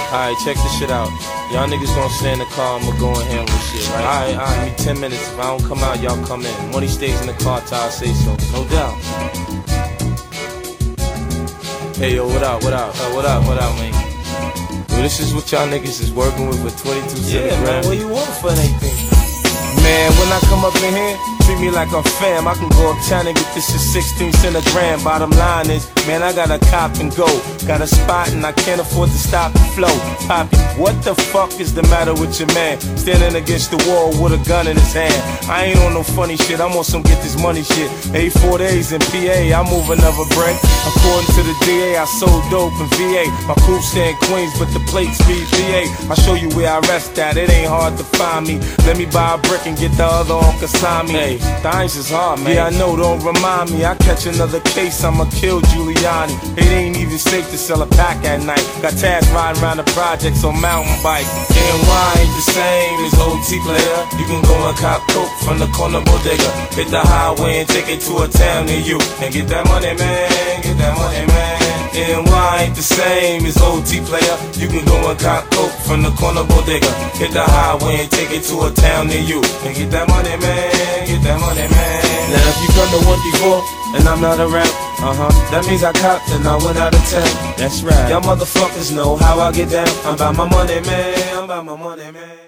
Alright, check this shit out. Y'all niggas gonna stay in the car, I'ma go and handle this shit, right? Alright, give me 10 minutes. If I don't come out, y'all come in. Money stays in the car till I say so. No doubt. Hey, yo, what up, man? Yo, this is what y'all niggas is working with 22 cents. Yeah, man, what you want for anything? Man, when I come up in here, treat me like a fam. I can go uptown and get this shit 16 cents a gram. Bottom line is, man, I got a cop and go. Got a spot and I can't afford to stop the flow. Poppy, what the fuck is the matter with your man? Standing against the wall with a gun in his hand. I ain't on no funny shit, I'm on some get this money shit. 84 days in PA, I move another break. According to the DA, I sold dope in VA. My coupe stay in Queens, but the plates read VA. I'll show you where I rest at, it ain't hard to find me. Let me buy a brick and get the other on consign me. Hey, things is hard, man. Yeah, I know, don't remind me. I catch another case, I'ma kill Giuliani. It ain't even safe to sell a pack at night. Got Taz riding around the projects on mountain bike. NY ain't the same as OT player. You can go and cop coke from the corner bodega. Hit the highway and take it to a town near you. And get that money, man, get that money, man. NY ain't the same as OT player. You can go and cop coke from the corner bodega. Hit the highway and take it to a town near you. And get that money, man, get that money, man. Now if you done the one before and I'm not around, that means I copped and I went out of town. That's right. Y'all motherfuckers know how I get down. I'm about my money, man, I'm about my money, man.